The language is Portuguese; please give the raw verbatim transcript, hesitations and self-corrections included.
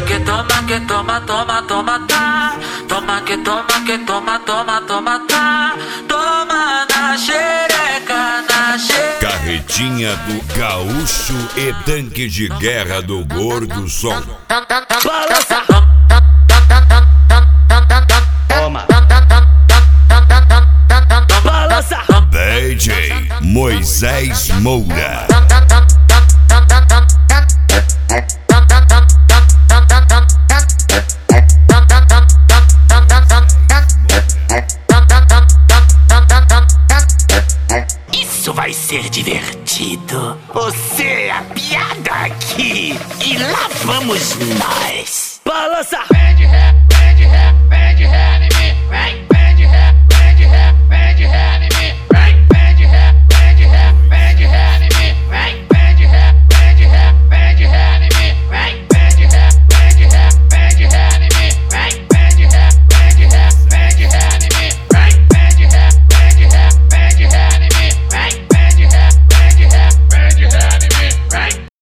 que toma, que toma, toma, toma, tá. Toma que toma, que toma, toma, toma, tá. Toma na xereca, na xereca. Carretinha do gaúcho e tanque de guerra do gordo som. Balança. Toma. Balança. D J Moisés Moura. Isso vai ser divertido. Você é a piada aqui. E lá vamos nós. Balança.